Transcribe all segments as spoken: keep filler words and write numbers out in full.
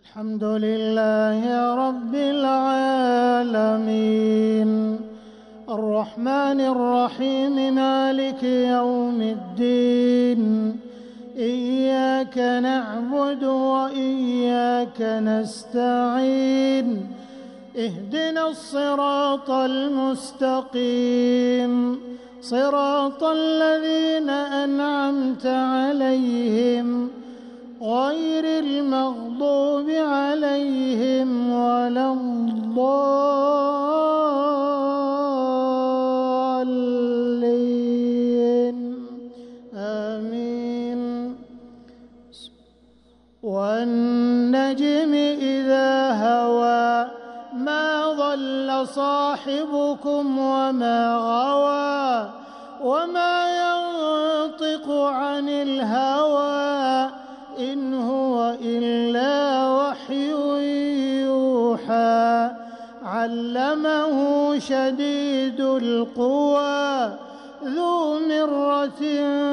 الحمد لله رب العالمين الرحمن الرحيم مالك يوم الدين إياك نعبد وإياك نستعين اهدنا الصراط المستقيم صراط الذين أنعمت عليهم غير المغضوب عليهم ولا الضالين آمين. والنجم إذا هوى ما ضل صاحبكم وما غوى وما ينطق عن الهوى إن هو إلا وحي يوحى علمه شديد القوى ذو مرة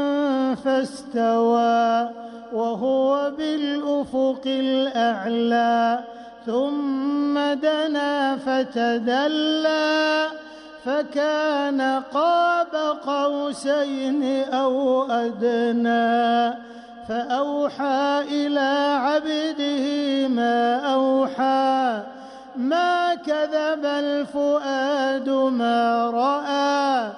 فاستوى وهو بالأفق الأعلى ثم دنا فتدلى فكان قاب قوسين أو أدنى فأوحى إلى عبده ما أوحى ما كذب الفؤاد ما رأى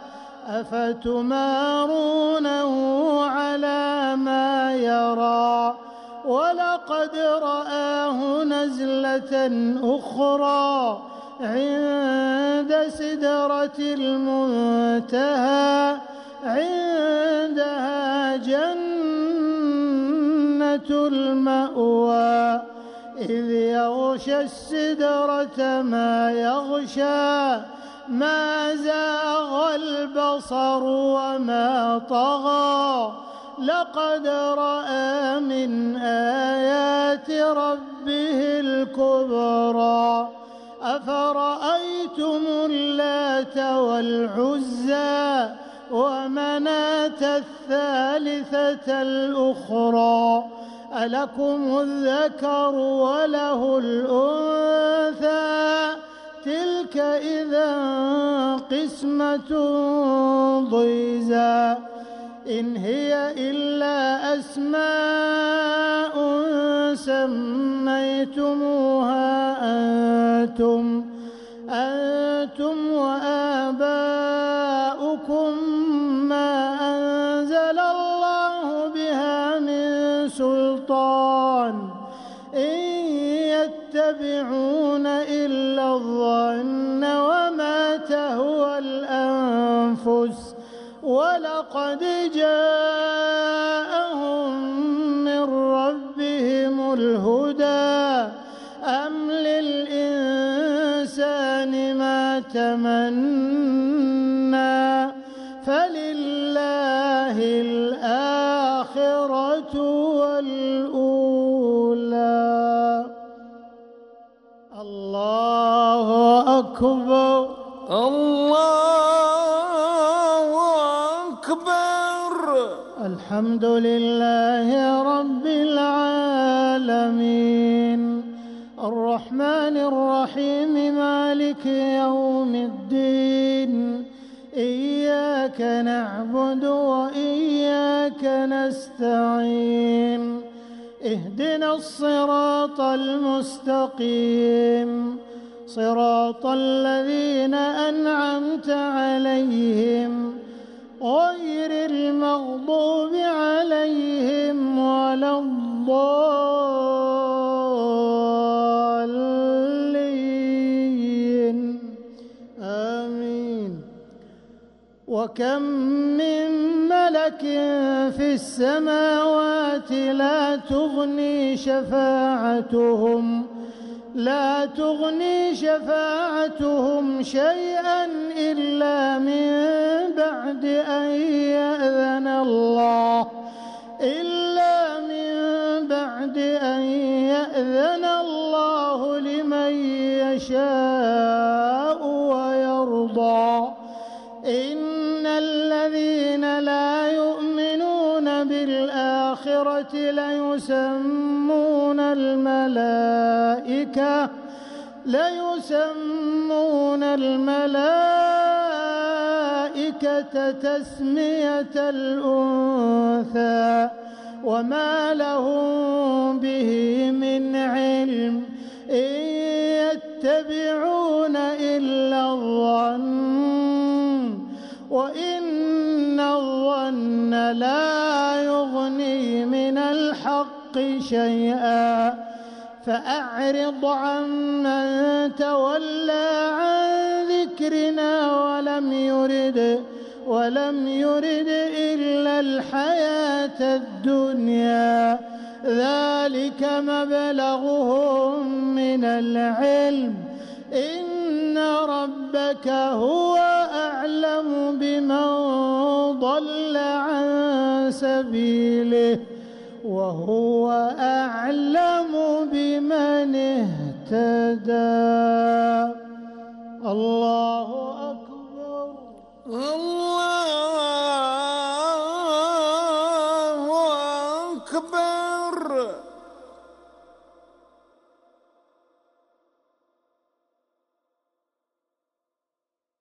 أفتمارونه على ما يرى ولقد رآه نزلة أخرى عند سدرة المنتهى عندها جنة المأوى إذ يغشى السدرة ما يغشى ما زاغ البصر وما طغى لقد رأى من آيات ربه الكبرى أفرأيتم اللات والعزى ومناة الثالثة الأخرى ألكم الذكر وله الأنثى تلك إذا قسمة ضيزى إن هي إلا أسماء سميتموها أنتم أنتم وآباؤكم ما أنزل الله بها من سلطان إن يتبعون إلا الظن وما تهوى الأنفس ولقد جاءهم من ربهم الهدى أم للإنسان ما تمنى فلله الآخرة والأولى. الله أكبر الله أكبر. الحمد لله رب العالمين الرحمن الرحيم مالك يوم الدين إياك نعبد وإياك نستعين اهدنا الصراط المستقيم صراط الذين أنعمت عليهم غير المغضوب عليهم ولا الضالين آمين. وكم من ملك في السماوات لا تغني شفاعتهم لا تغني شفاعتهم شيئا إلا من بعد أن يأذن الله إلا من بعد أن يأذن الله لمن يشاء ويرضى إن الذين لا يؤمنون بالآخرة ليسمون الملائكة الملائكة ليسمون الملائكة تسمية الأنثى وما لهم به من علم إن يتبعون إلا الظن وإن الظن لا يغني من الحق شيئا فأعرض عمن تولى عن ذكرنا ولم يرد ولم يرد إلا الحياة الدنيا ذلك مبلغهم من العلم إن ربك هو أعلم بمن ضل عن سبيله وهو أعلم بمن اهتدى. الله أكبر. الله أكبر.